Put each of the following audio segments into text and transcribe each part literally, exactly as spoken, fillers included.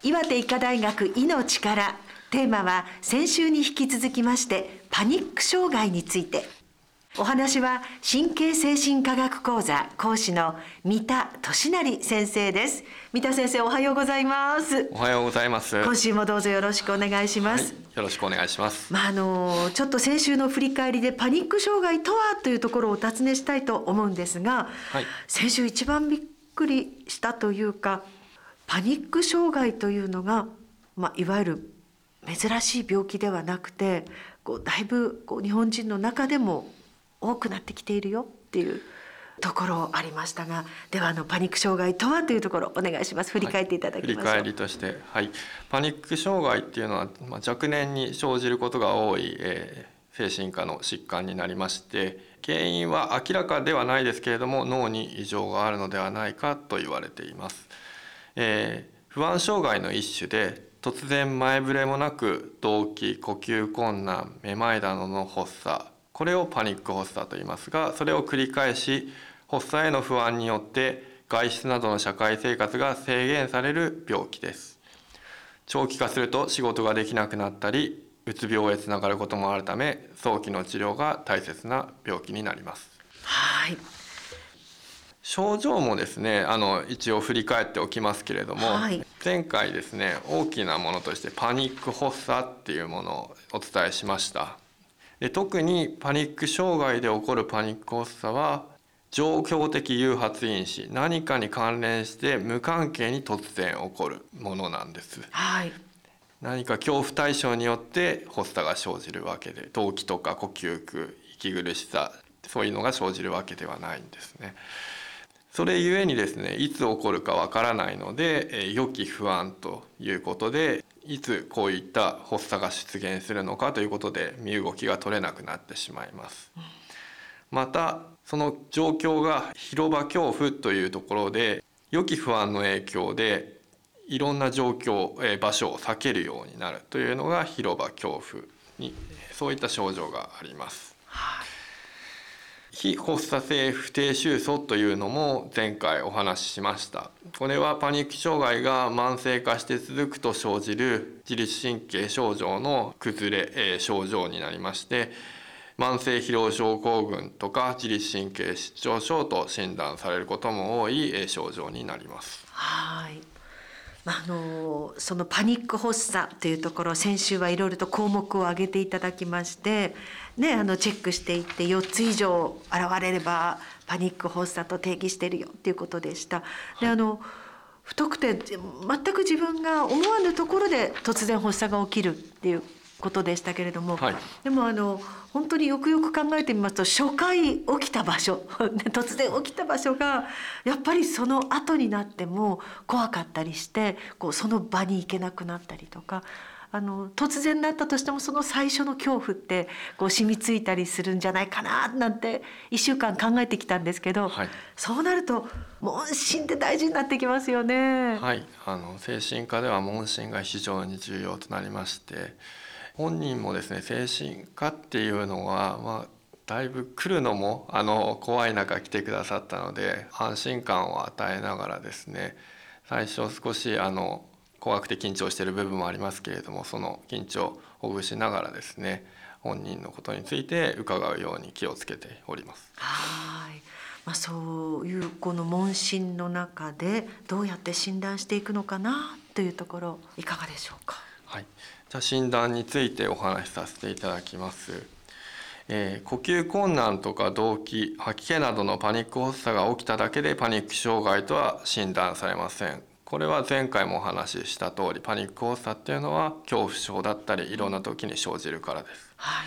岩手医科大学医の力、テーマは先週に引き続きましてパニック障害について。お話は神経精神科学講座講師の三田俊成先生です。三田先生、おはようございます。 おはようございます。 今週もどうぞよろしくお願いします。 はい、よろしくお願いします。 まあ、あのちょっと先週の振り返りでパニック障害とはというところをお尋ねしたいと思うんですが、はい、先週一番びっくりしたというか、パニック障害というのが、まあ、いわゆる珍しい病気ではなくて、こうだいぶこう日本人の中でも多くなってきているよっていうところありましたが、ではあのパニック障害とはというところお願いします。振り返っていただきましょう。 はい、振り返りとして、はい、パニック障害っていうのは、まあ、若年に生じることが多い、えー、精神科の疾患になりまして、原因は明らかではないですけれども脳に異常があるのではないかと言われています。えー、不安障害の一種で、突然前触れもなく動悸、呼吸困難、めまいなどの発作、これをパニック発作と言いますが、それを繰り返し発作への不安によって外出などの社会生活が制限される病気です。長期化すると仕事ができなくなったり、うつ病へつながることもあるため、早期の治療が大切な病気になります。 はい。 症状もですね、あの一応振り返っておきますけれども、はい、前回ですね、大きなものとしてパニック発作っていうものをお伝えしました。で、特にパニック障害で起こるパニック発作は状況的誘発因子、何かに関連して無関係に突然起こるものなんです。 はい、 何か恐怖対象によって発作が生じるわけで、動悸とか呼吸苦、息苦しさ、そういうのが生じるわけではないんですね。それゆえにですね、いつ起こるかわからないので、予期不安ということで、いつこういった発作が出現するのかということで身動きが取れなくなってしまいます。またその状況が広場恐怖というところで、予期不安の影響でいろんな状況、場所を避けるようになるというのが広場恐怖に、そういった症状があります。非発作性不定収素というのも前回お話ししました。これはパニック障害が慢性化して続くと生じる自律神経症状の崩れ、えー、症状になりまして、慢性疲労症候群とか自律神経失調症と診断されることも多い、えー、症状になります。 はい。あのそのパニック発作というところ、先週はいろいろと項目を挙げていただきまして、ね、あのチェックしていってよっつ以上現れればパニック発作と定義しているよっていうことでした。で、あの太くて全く自分が思わぬところで突然発作が起きるっていうことでしたけれども、はい、でもあの本当によくよく考えてみますと、初回起きた場所突然起きた場所がやっぱりその後になっても怖かったりして、こうその場に行けなくなったりとか、あの突然なったとしてもその最初の恐怖ってこう染みついたりするんじゃないかななんていっしゅうかん考えてきたんですけど、はい、そうなると問診って大事になってきますよね。 はい、あの精神科では問診が非常に重要となりまして、本人もですね、精神科っていうのは、まあ、だいぶ来るのもあの怖い中来てくださったので、安心感を与えながらですね、最初少しあの怖くて緊張している部分もありますけれども、その緊張をほぐしながらですね、本人のことについて伺うように気をつけております。 はい、まあ、そういうこの問診の中でどうやって診断していくのかなというところ、いかがでしょうか。 はい、じゃあ診断についてお話しさせていただきます。えー、呼吸困難とか動悸、吐き気などのパニック発作が起きただけでパニック障害とは診断されません。これは前回もお話しした通り、パニック発作っていうのは恐怖症だったりいろんな時に生じるからです。はい、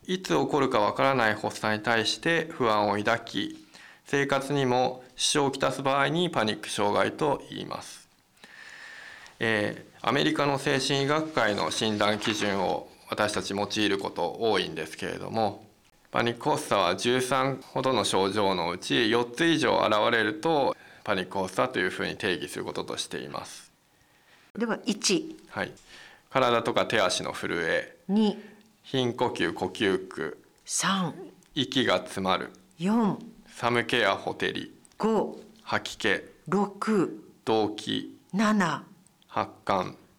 いつ起こるかわからない発作に対して不安を抱き、生活にも支障をきたす場合にパニック障害と言います。えー、アメリカの精神医学会の診断基準を私たち用いること多いんですけれども、パニック発作はじゅうさんほどの症状のうちよっつ以上現れるとパニック発作というふうに定義することとしています。 ではいち、 はい、体とか手足の震え、 に、 頻呼吸呼吸苦、 さん、 息が詰まる、 よん、 寒気やほてり、 ご、 吐き気、 ろく、 動悸、 なな、 発汗、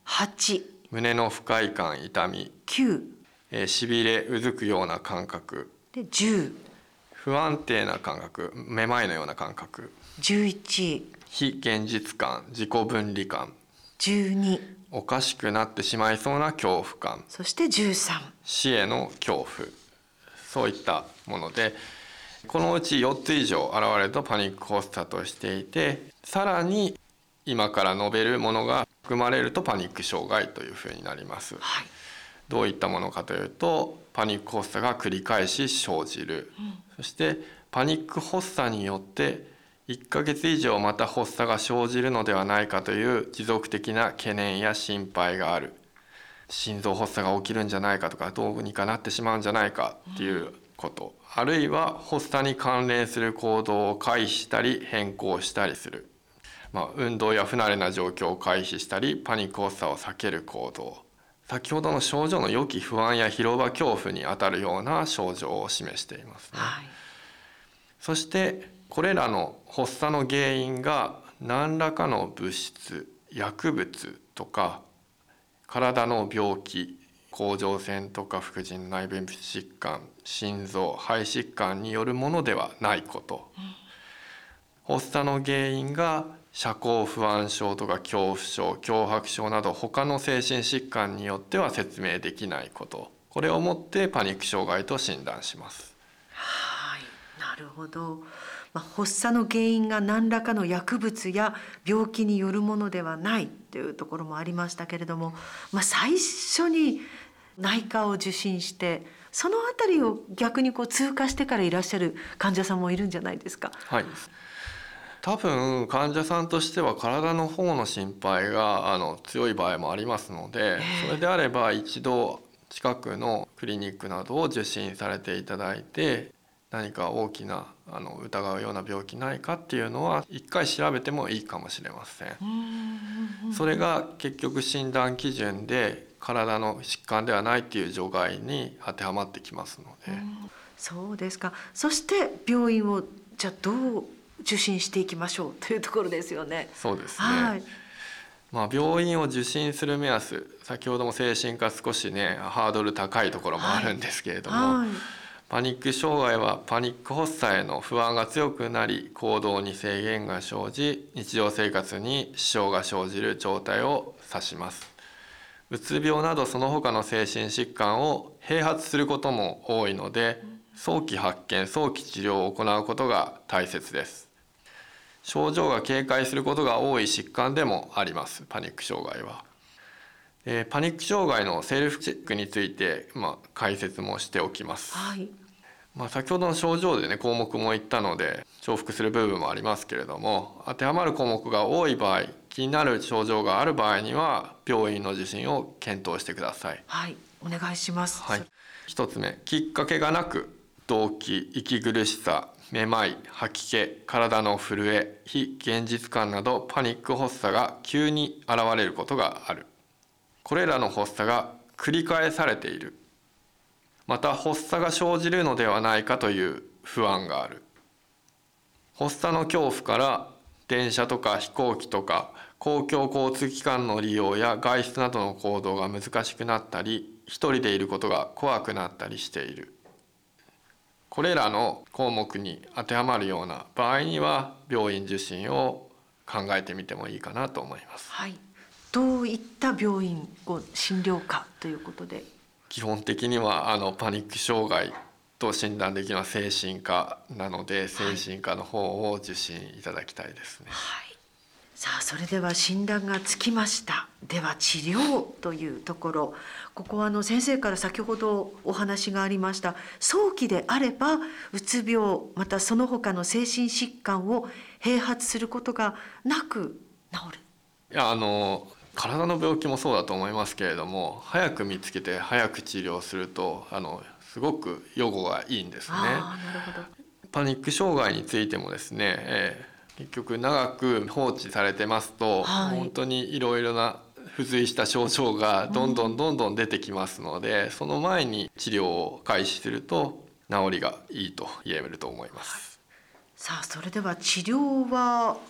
はち、 胸の不快感痛み、 きゅう、 えー、しびれうずくような感覚、 でじゅう、 不安定な感覚、めまいのような感覚、 じゅういち、 非現実感、自己分離感、 じゅうに、 おかしくなってしまいそうな恐怖感、 そしてじゅうさん。 死への恐怖、そういったもので、このうちよっつ以上現れるとパニック発作としていて、さらに今から述べるものが含まれるとパニック障害というふうになります。 はい、 どういったものかというと、パニック発作が繰り返し生じる、うん、そしてパニック発作によっていっかげつ以上また発作が生じるのではないかという持続的な懸念や心配がある。心臓発作が起きるんじゃないかとか、どうにかなってしまうんじゃないかっていうこと、うん、あるいは発作に関連する行動を回避したり変更したりする、まあ、運動や不慣れな状況を回避したりパニック発作を避ける行動、先ほどの症状の予期不安や広場恐怖にあたるような症状を示していますね。はい、そしてこれらの発作の原因が何らかの物質、薬物とか体の病気、甲状腺とか副腎内分泌疾患、心臓、肺疾患によるものではないこと、うん、発作の原因が社交不安症とか恐怖症、強迫症など他の精神疾患によっては説明できないこと、これをもってパニック障害と診断します。 はい、なるほど。まあ、発作の原因が何らかの薬物や病気によるものではないというところもありましたけれども、まあ、最初に内科を受診してそのあたりを逆にこう通過してからいらっしゃる患者さんもいるんじゃないですか。 はい、多分患者さんとしては体の方の心配があの強い場合もありますので、それであれば一度近くのクリニックなどを受診されていただいて、何か大きなあの疑うような病気ないかっていうのは一回調べてもいいかもしれません。それが結局診断基準で体の疾患ではないっていう除外に当てはまってきますので。 そうですか。そして病院をじゃあどう受診していきましょうというところですよね。 そうですね。 はい、 まあ、病院を受診する目安、先ほども精神科少しねハードル高いところもあるんですけれども、はいはい、パニック障害はパニック発作への不安が強くなり、行動に制限が生じ、日常生活に支障が生じる状態を指します。うつ病などその他の精神疾患を併発することも多いので、早期発見、早期治療を行うことが大切です。症状が軽快することが多い疾患でもあります、パニック障害は。えー、パニック障害のセルフチェックについて、まあ、解説もしておきます。 はい、 まあ、先ほどの症状でね項目も言ったので重複する部分もありますけれども、当てはまる項目が多い場合、気になる症状がある場合には病院の受診を検討してください。 はい、お願いします。 はい、一つ目、きっかけがなく動悸、息苦しさ、めまい、吐き気、体の震え、非現実感などパニック発作が急に現れることがある。これらの発作が繰り返されている。また発作が生じるのではないかという不安がある。発作の恐怖から電車とか飛行機とか公共交通機関の利用や外出などの行動が難しくなったり、一人でいることが怖くなったりしている。これらの項目に当てはまるような場合には病院受診を考えてみてもいいかなと思います。 はい、どういった病院を診療科ということで。 基本的にはあのパニック障害と診断できるのは精神科なので、精神科の方を受診いただきたいですね。 はい、さあそれでは診断がつきました。では治療というところ、ここはあの先生から先ほどお話がありました早期であればうつ病またその他の精神疾患を併発することがなく治る。 いやあの体の病気もそうだと思いますけれども、早く見つけて早く治療するとあのすごく予後がいいんですね。 あ、なるほど。 パニック障害についてもですね、えー、結局長く放置されてますと、はい、本当にいろいろな付随した症状がどんどんどんどん出てきますので、うん、その前に治療を開始すると治りがいいと言えると思います。 さあそれでは治療は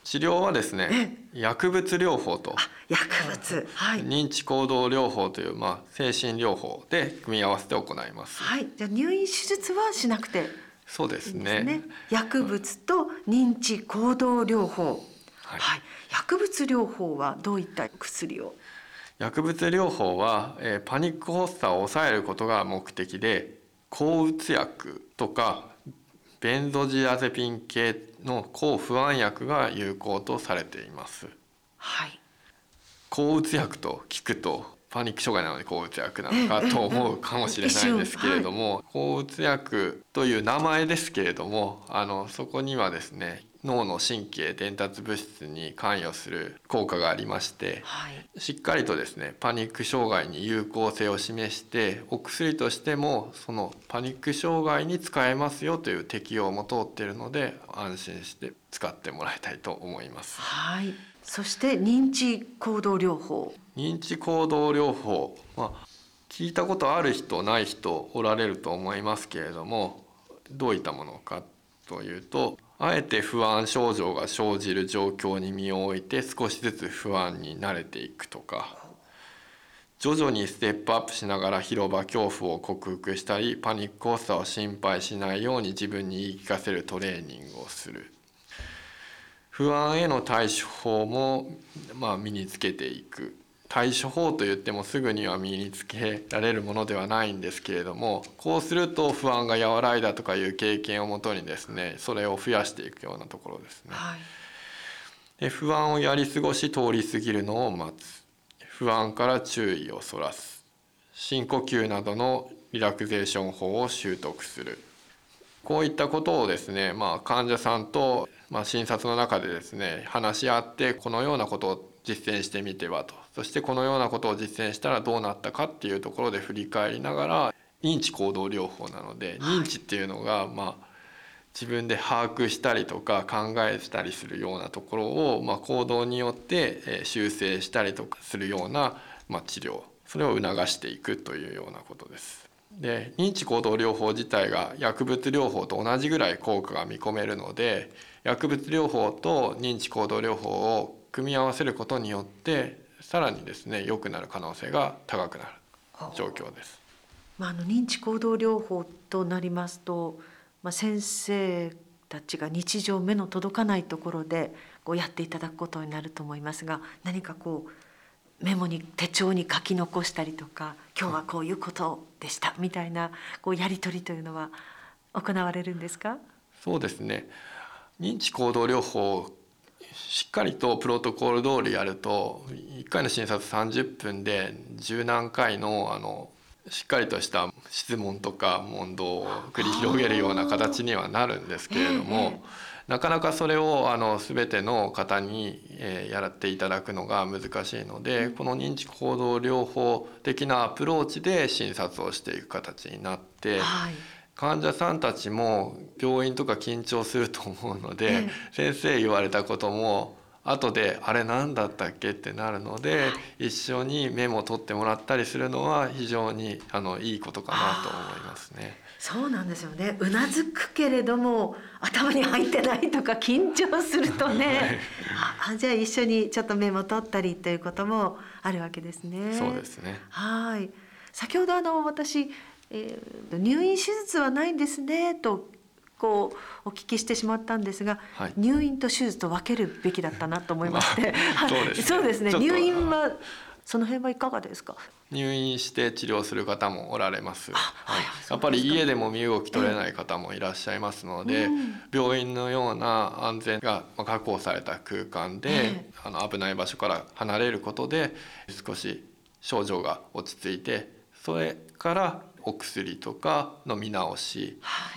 治療はですね、薬物療法と薬物、はい、 認知行動療法という、まあ、精神療法で組み合わせて行います。 はい、じゃあ入院手術はしなくてそうですね。 いいですね。薬物と認知行動療法、はいはい、薬物療法はどういった薬を？ 薬物療法は、えー、パニック発作を抑えることが目的で、抗うつ薬とかベンゾジアゼピン系の抗不安薬が有効とされています。 はい、 抗うつ薬と聞くとパニック障害なのに抗うつ薬なのかと思うかもしれないんですけれども、抗うつ薬という名前ですけれども、あのそこにはですね、脳の神経伝達物質に関与する効果がありまして、はい、しっかりとですねパニック障害に有効性を示して、お薬としてもそのパニック障害に使えますよという適用も通っているので、安心して使ってもらいたいと思います。 はい、そして認知行動療法。 認知行動療法、まあ、聞いたことある人ない人おられると思いますけれども、どういったものかというと、あえて不安症状が生じる状況に身を置いて少しずつ不安に慣れていくとか、徐々にステップアップしながら広場恐怖を克服したり、パニック発作を心配しないように自分に言い聞かせるトレーニングをする。不安への対処法も、まあ、身につけていく。対処法といってもすぐには身につけられるものではないんですけれども、こうすると不安が和らいだとかいう経験をもとにですね、それを増やしていくようなところですね。はい、で不安をやり過ごし通り過ぎるのを待つ。不安から注意をそらす。深呼吸などのリラクゼーション法を習得する。こういったことをですね、まあ、患者さんと、まあ、診察の中でですね話し合って、このようなことを実践してみてはと、そしてこのようなことを実践したらどうなったかっていうところで振り返りながら、認知行動療法なので、認知っていうのが、まあ、自分で把握したりとか考えたりするようなところを、まあ、行動によって修正したりとかするような、まあ、治療、それを促していくというようなことです。で、認知行動療法自体が薬物療法と同じぐらい効果が見込めるので、薬物療法と認知行動療法を組み合わせることによってさらにですね良くなる可能性が高くなる状況です。 まあ、あの認知行動療法となりますと、まあ、先生たちが日常目の届かないところでこうやっていただくことになると思いますが、何かこうメモに手帳に書き残したりとか、今日はこういうことでしたみたいなこうやり取りというのは行われるんですか？ そうですね、認知行動療法しっかりとプロトコル通りやると、いっかいの診察さんじゅっぷんで十何回のあのしっかりとした質問とか問答を繰り広げるような形にはなるんですけれども、なかなかそれをあの全ての方に、えー、やっていただくのが難しいので、この認知行動療法的なアプローチで診察をしていく形になって、はい、患者さんたちも病院とか緊張すると思うので、ええ、先生言われたことも後であれ何だったっけってなるので、はい、一緒にメモを取ってもらったりするのは非常にあのいいことかなと思いますね。 そうなんですよね。うなずくけれども頭に入ってないとか緊張するとね、はい、あじゃあ一緒にちょっとメモ取ったりということもあるわけですね。 そうですね。 はい。先ほどあの私、えー、入院手術はないんですねとこうお聞きしてしまったんですが、はい、入院と手術と分けるべきだったなと思いまして、まあ、そうですね。そうですね。入院はその辺はいかがですか？ 入院して治療する方もおられます。はい、やっぱり家でも身動き取れない方もいらっしゃいますので、うん、病院のような安全が確保された空間で、えー、あの危ない場所から離れることで少し症状が落ち着いて、それからお薬とかの見直し、はい、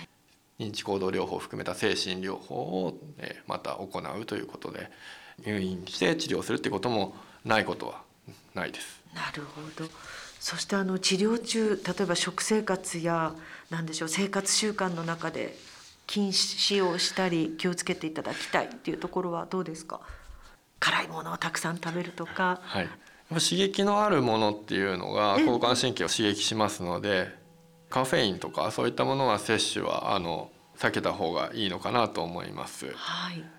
認知行動療法を含めた精神療法をまた行うということで、入院して治療するってこともないことはないです。 なるほど。そしてあの治療中、例えば食生活や何でしょう生活習慣の中で禁止をしたり気をつけていただきたいっていうところはどうですか？辛いものをたくさん食べるとか、 はい、刺激のあるものっていうのが交感神経を刺激しますので、カフェインとかそういったものは摂取はあの避けた方がいいのかなと思います。 はい、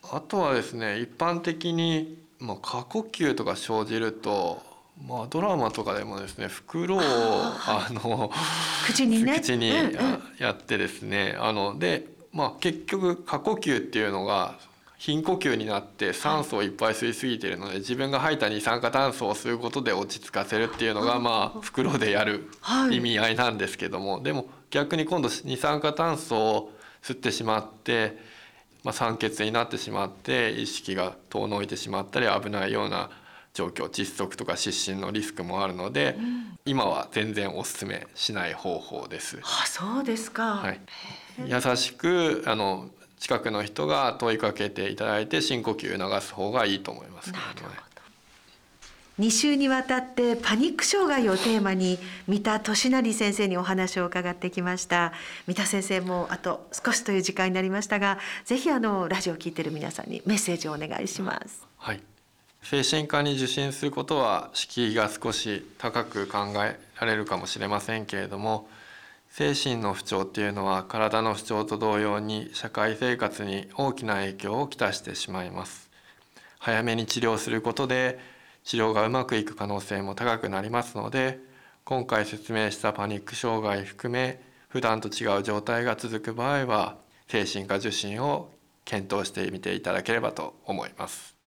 あとはですね、一般的に、まあ、過呼吸とか生じると、まあ、ドラマとかでもですね、袋をあの口にね口にうんうん、 やってですね、あので、まあ、結局過呼吸っていうのが貧呼吸になって酸素をいっぱい吸いすぎているので、自分が吐いた二酸化炭素を吸うことで落ち着かせるっていうのが、まあ、袋でやる意味合いなんですけども、でも逆に今度二酸化炭素を吸ってしまって、まあ、酸欠になってしまって意識が遠のいてしまったり危ないような状況、窒息とか失神のリスクもあるので、うん、今は全然お勧めしない方法です。 あ、そうですか。 はい、優しくあの近くの人が問いかけていただいて深呼吸を促す方がいいと思いますけどね。 なるほど。に週にわたってパニック障害をテーマに三田俊成先生にお話を伺ってきました。三田先生もあと少しという時間になりましたが、ぜひあのラジオを聞いている皆さんにメッセージをお願いします。 はい、精神科に受診することは敷居が少し高く考えられるかもしれませんけれども、精神の不調っていうのは体の不調と同様に社会生活に大きな影響をきたしてしまいます。早めに治療することで治療がうまくいく可能性も高くなりますので、今回説明したパニック障害含め普段と違う状態が続く場合は精神科受診を検討してみていただければと思います。